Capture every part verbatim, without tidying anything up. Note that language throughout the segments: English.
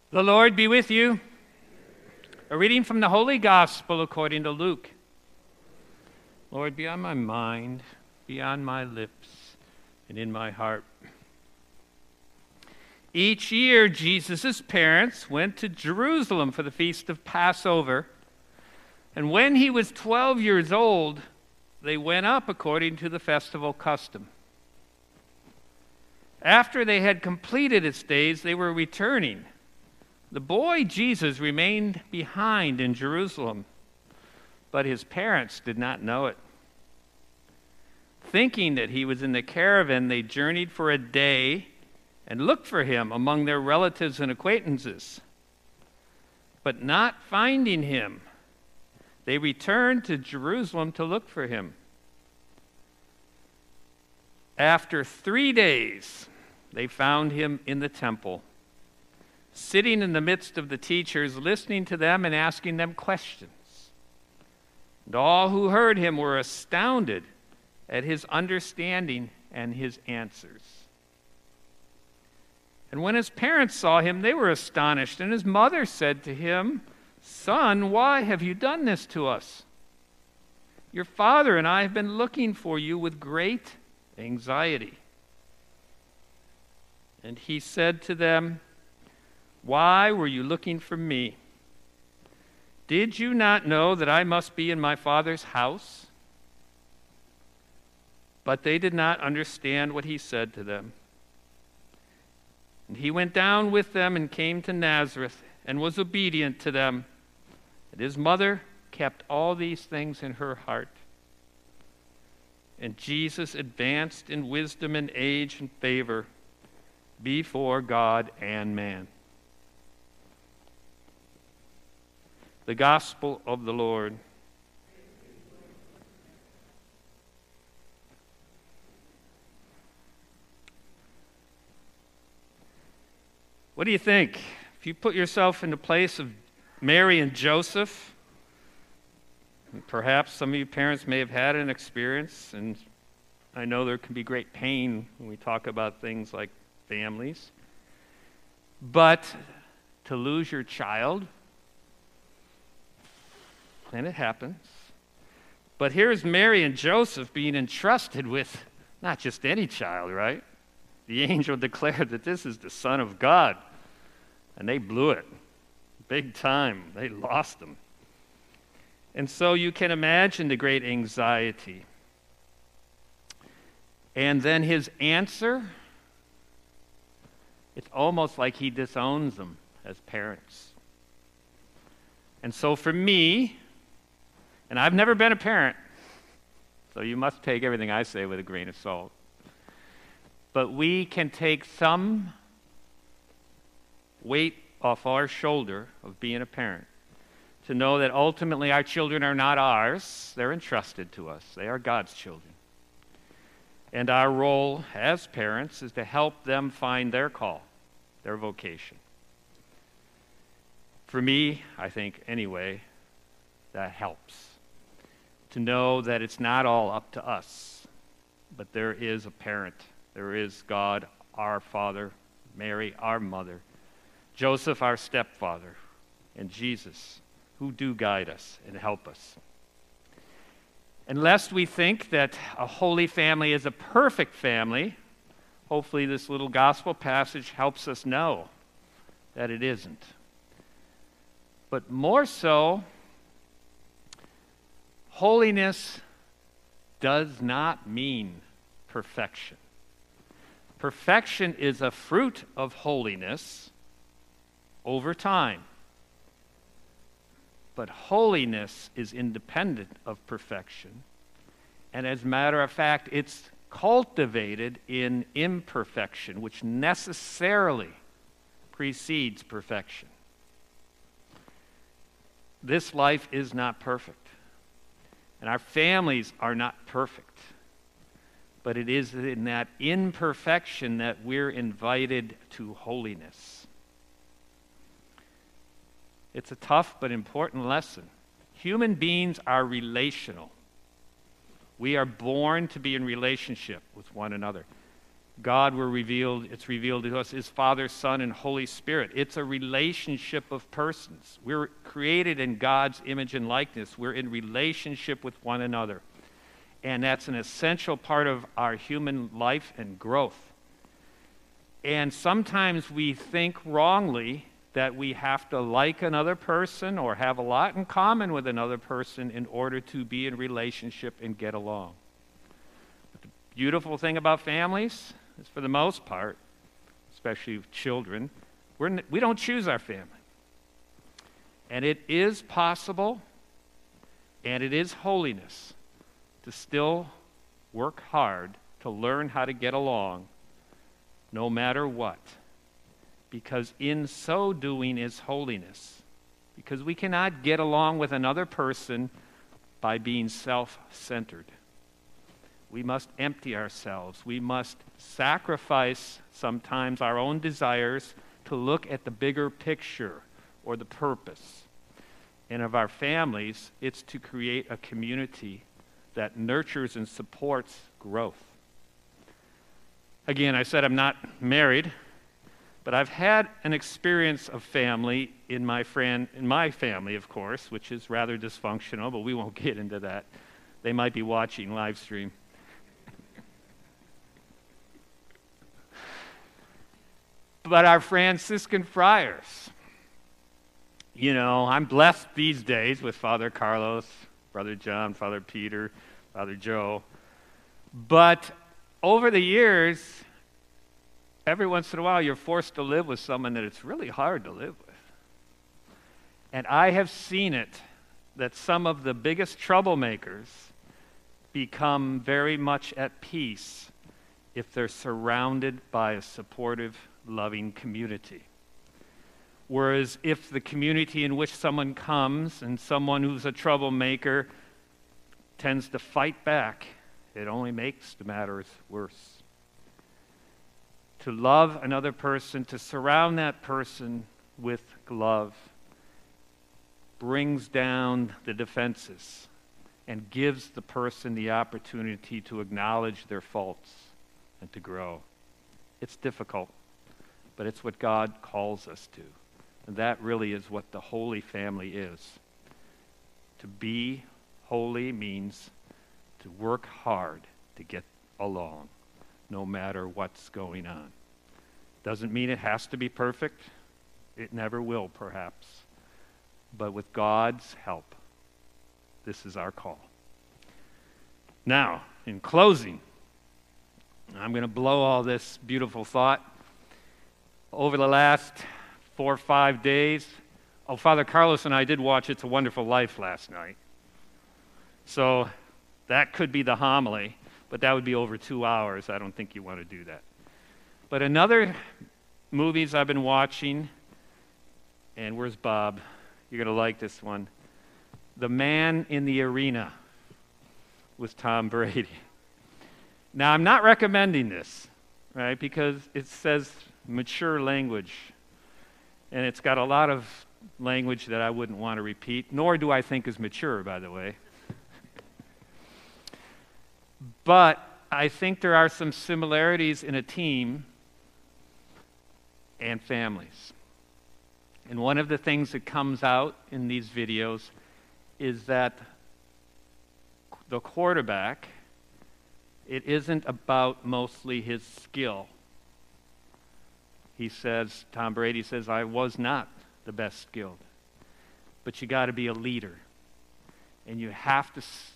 The Lord be with you. A reading from the Holy Gospel according to Luke. Lord, be on my mind, be on my lips, and in my heart. Each year, Jesus' parents went to Jerusalem for the feast of Passover. And when he was twelve years old, they went up according to the festival custom. After they had completed its days, they were returning. The boy Jesus remained behind in Jerusalem, but his parents did not know it. Thinking that he was in the caravan, they journeyed for a day and looked for him among their relatives and acquaintances. But not finding him, they returned to Jerusalem to look for him. After three days, they found him in the temple, sitting in the midst of the teachers, listening to them and asking them questions. And all who heard him were astounded at his understanding and his answers. And when his parents saw him, they were astonished. And his mother said to him, "Son, why have you done this to us? Your father and I have been looking for you with great anxiety." And he said to them, "Why were you looking for me? Did you not know that I must be in my Father's house?" But they did not understand what he said to them. And he went down with them and came to Nazareth and was obedient to them. And his mother kept all these things in her heart. And Jesus advanced in wisdom and age and favor before God and man. The Gospel of the Lord. What do you think? If you put yourself in the place of Mary and Joseph, and perhaps some of you parents may have had an experience, and I know there can be great pain when we talk about things like families, but to lose your child, and it happens. But here's Mary and Joseph being entrusted with not just any child, right? The angel declared that this is the Son of God, and they blew it big time. They lost him. And so you can imagine the great anxiety. And then his answer, it's almost like he disowns them as parents. And so for me, and I've never been a parent, so you must take everything I say with a grain of salt. But we can take some weight off our shoulder of being a parent to know that ultimately our children are not ours. They're entrusted to us. They are God's children. And our role as parents is to help them find their call, their vocation. For me, I think anyway, that helps. To know that it's not all up to us, but there is a parent. There is God, our Father, Mary, our mother, Joseph, our stepfather, and Jesus, who do guide us and help us. And lest we think that a holy family is a perfect family, hopefully this little gospel passage helps us know that it isn't. But more so, holiness does not mean perfection. Perfection is a fruit of holiness over time. But holiness is independent of perfection. And as a matter of fact, it's cultivated in imperfection, which necessarily precedes perfection. This life is not perfect. And our families are not perfect. But it is in that imperfection that we're invited to holiness. It's a tough but important lesson. Human beings are relational. We are born to be in relationship with one another. God were revealed, it's revealed to us, is Father, Son, and Holy Spirit. It's a relationship of persons. We're created in God's image and likeness. We're in relationship with one another. And that's an essential part of our human life and growth. And sometimes we think wrongly that we have to like another person or have a lot in common with another person in order to be in relationship and get along. But the beautiful thing about families is, for the most part, especially children, we're, n- we don't choose our family. And it is possible, and it is holiness, to still work hard to learn how to get along no matter what. Because in so doing is holiness. Because we cannot get along with another person by being self-centered. We must empty ourselves. We must sacrifice sometimes our own desires to look at the bigger picture or the purpose. And of our families, it's to create a community that nurtures and supports growth. Again, I said I'm not married, but I've had an experience of family in my friend, in my family, of course, which is rather dysfunctional, but we won't get into that. They might be watching live stream. But our Franciscan friars, you know, I'm blessed these days with Father Carlos, Brother John, Father Peter, Father Joe. But over the years, every once in a while, you're forced to live with someone that it's really hard to live with. And I have seen it that some of the biggest troublemakers become very much at peace if they're surrounded by a supportive, loving community. Whereas if the community in which someone comes and someone who's a troublemaker tends to fight back, it only makes the matters worse. To love another person, to surround that person with love, brings down the defenses and gives the person the opportunity to acknowledge their faults and to grow. It's difficult, but it's what God calls us to. And that really is what the Holy Family is. To be holy means to work hard to get along, no matter what's going on. Doesn't mean it has to be perfect. It never will, perhaps. But with God's help, this is our call. Now, in closing, I'm going to blow all this beautiful thought. Over the last four or five days, oh, Father Carlos and I did watch It's a Wonderful Life last night. So that could be the homily, but that would be over two hours. I don't think you want to do that. But another movies I've been watching, and where's Bob? You're going to like this one. The Man in the Arena with Tom Brady. Now, I'm not recommending this, right, because it says mature language, and it's got a lot of language that I wouldn't want to repeat, nor do I think is mature, by the way. But I think there are some similarities in a team and families. And one of the things that comes out in these videos is that the quarterback, it isn't about mostly his skill. He says, Tom Brady says, I was not the best skilled. But you got to be a leader. And you have to s-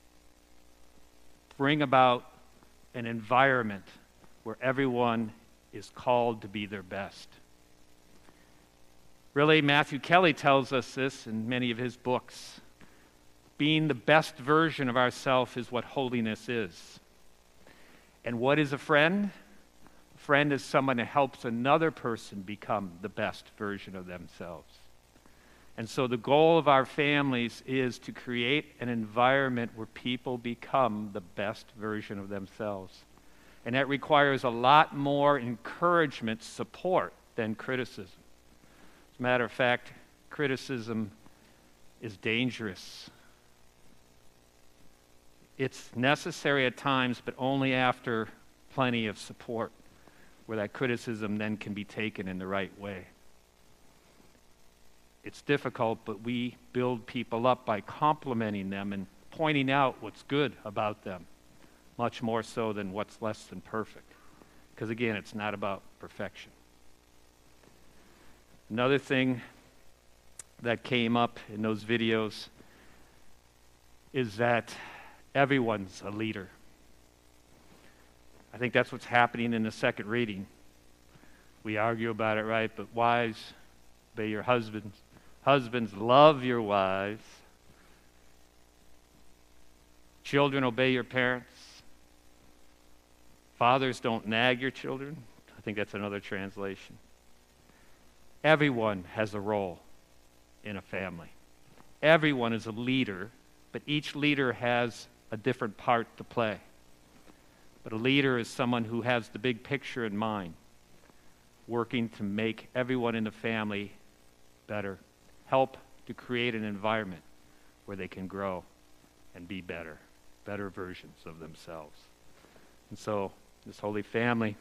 bring about an environment where everyone is called to be their best. Really, Matthew Kelly tells us this in many of his books. Being the best version of ourselves is what holiness is. And what is a friend? A friend is someone who helps another person become the best version of themselves. And so the goal of our families is to create an environment where people become the best version of themselves. And that requires a lot more encouragement, support, than criticism. As a matter of fact, criticism is dangerous. It's necessary at times, but only after plenty of support, where that criticism then can be taken in the right way. It's difficult, but we build people up by complimenting them and pointing out what's good about them, much more so than what's less than perfect. Because again, it's not about perfection. Another thing that came up in those videos is that everyone's a leader. I think that's what's happening in the second reading. We argue about it, right? But wives, obey your husbands. Husbands, love your wives. Children, obey your parents. Fathers, don't nag your children. I think that's another translation. Everyone has a role in a family. Everyone is a leader, but each leader has a different part to play. But a leader is someone who has the big picture in mind, working to make everyone in the family better, help to create an environment where they can grow and be better, better versions of themselves. And so, this Holy Family,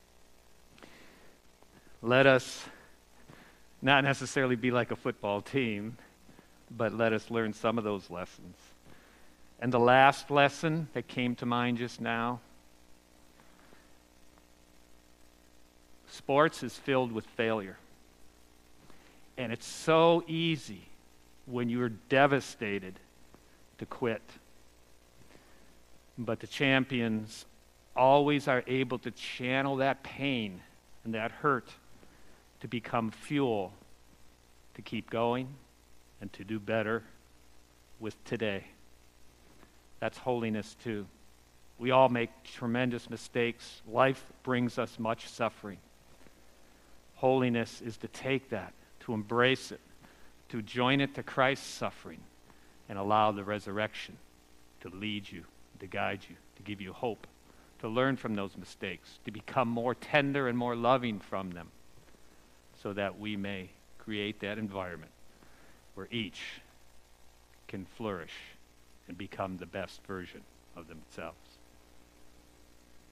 let us not necessarily be like a football team, but let us learn some of those lessons. And the last lesson that came to mind just now, sports is filled with failure. And it's so easy when you're devastated to quit. But the champions always are able to channel that pain and that hurt to become fuel to keep going and to do better with today. That's holiness too. We all make tremendous mistakes. Life brings us much suffering. Holiness is to take that, to embrace it, to join it to Christ's suffering, and allow the resurrection to lead you, to guide you, to give you hope, to learn from those mistakes, to become more tender and more loving from them, so that we may create that environment where each can flourish and become the best version of themselves.